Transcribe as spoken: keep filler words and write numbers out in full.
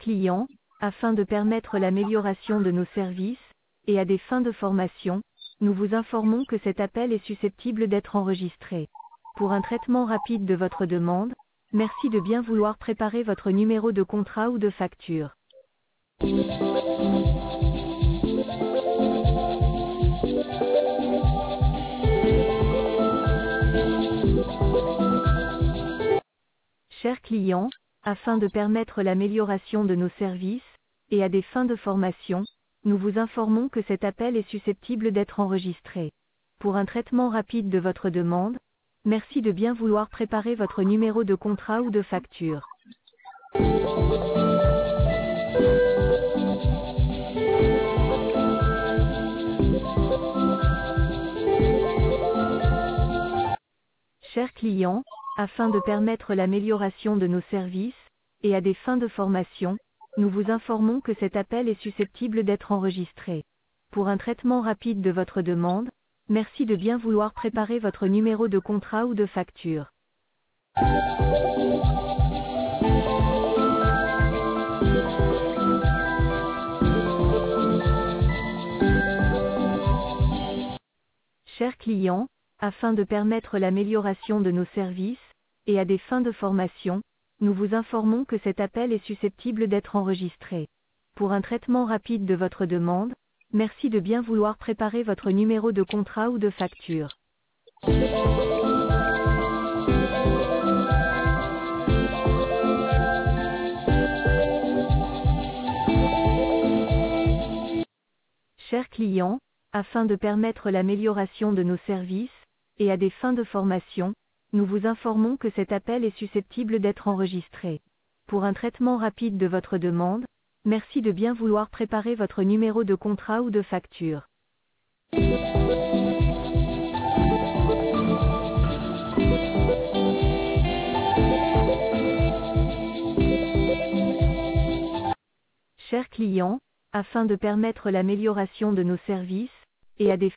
clients, afin de permettre l'amélioration de nos services, et à des fins de formation, nous vous informons que cet appel est susceptible d'être enregistré. Pour un traitement rapide de votre demande, merci de bien vouloir préparer votre numéro de contrat ou de facture. Chers clients, afin de permettre l'amélioration de nos services, et à des fins de formation, nous vous informons que cet appel est susceptible d'être enregistré. Pour un traitement rapide de votre demande, merci de bien vouloir préparer votre numéro de contrat ou de facture. Chers clients, afin de permettre l'amélioration de nos services, et à des fins de formation, nous vous informons que cet appel est susceptible d'être enregistré. Pour un traitement rapide de votre demande, merci de bien vouloir préparer votre numéro de contrat ou de facture. Chers clients, afin de permettre l'amélioration de nos services, et à des fins de formation, nous vous informons que cet appel est susceptible d'être enregistré. Pour un traitement rapide de votre demande, merci de bien vouloir préparer votre numéro de contrat ou de facture. Chers clients, afin de permettre l'amélioration de nos services, et à des fins de formation, nous vous informons que cet appel est susceptible d'être enregistré. Pour un traitement rapide de votre demande, merci de bien vouloir préparer votre numéro de contrat ou de facture. Chers clients, afin de permettre l'amélioration de nos services, et à des